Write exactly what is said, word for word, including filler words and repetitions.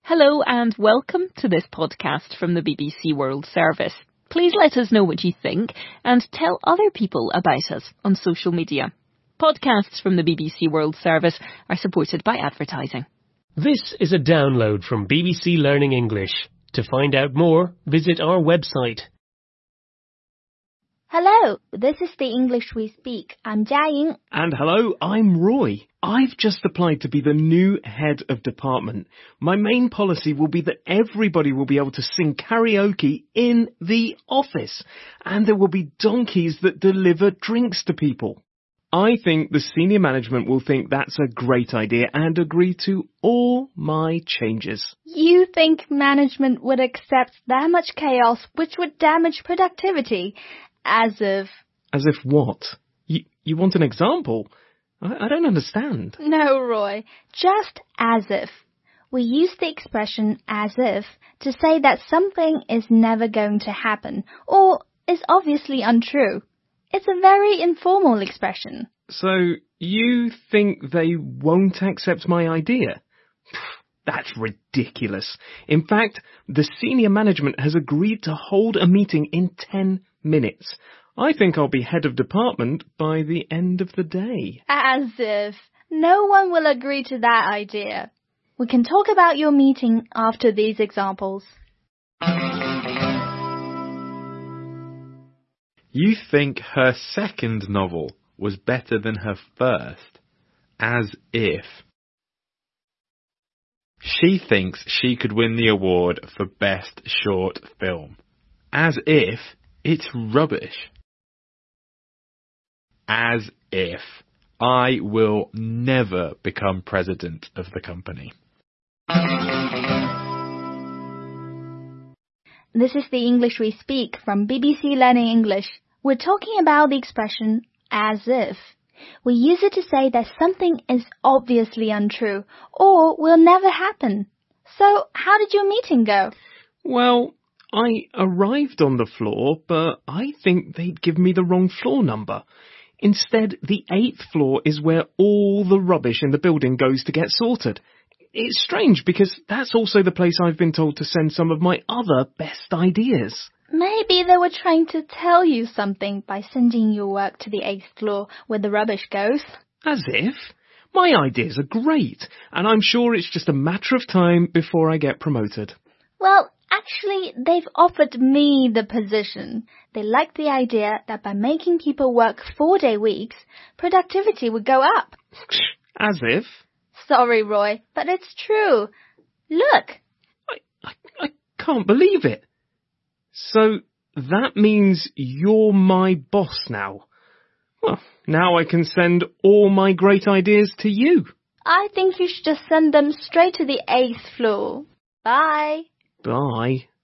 Hello and welcome to this podcast from the B B C World Service. Please let us know what you think and tell other people about us on social media. Podcasts from the B B C World Service are supported by advertising. This is a download from B B C Learning English. To find out more, visit our website. Hello, this is the English we speak. I'm Jiaying. And hello, I'm Roy. I've just applied to be the new head of department. My main policy will be that everybody will be able to sing karaoke in the office. And there will be donkeys that deliver drinks to people. I think the senior management will think that's a great idea and agree to all my changes. You think management would accept that much chaos which would damage productivity? As if... As if what? You, you want an example? I, I don't understand. No, Roy. Just as if. We use the expression as if to say that something is never going to happen or is obviously untrue. It's a very informal expression. So you think they won't accept my idea? That's ridiculous. In fact, the senior management has agreed to hold a meeting in ten minutes. I think I'll be head of department by the end of the day. As if. No one will agree to that idea. We can talk about your meeting after these examples. You think her second novel was better than her first? As if. She thinks she could win the award for Best Short Film. As if it's rubbish. As if I will never become president of the company. This is the English we speak from B B C Learning English. We're talking about the expression as if. We use it to say that something is obviously untrue or will never happen. So, how did your meeting go? Well, I arrived on the floor, but I think they'd give me the wrong floor number. Instead, the eighth floor is where all the rubbish in the building goes to get sorted. It's strange because that's also the place I've been told to send some of my other best ideas. Maybe they were trying to tell you something by sending your work to the eighth floor where the rubbish goes. As if. My ideas are great, and I'm sure it's just a matter of time before I get promoted. Well, actually, they've offered me the position. They like the idea that by making people work four-day weeks, productivity would go up. As if. Sorry, Roy, but it's true. Look. I, I, I can't believe it. So that means you're my boss now. Well, now I can send all my great ideas to you. I think you should just send them straight to the eighth floor. Bye. Bye.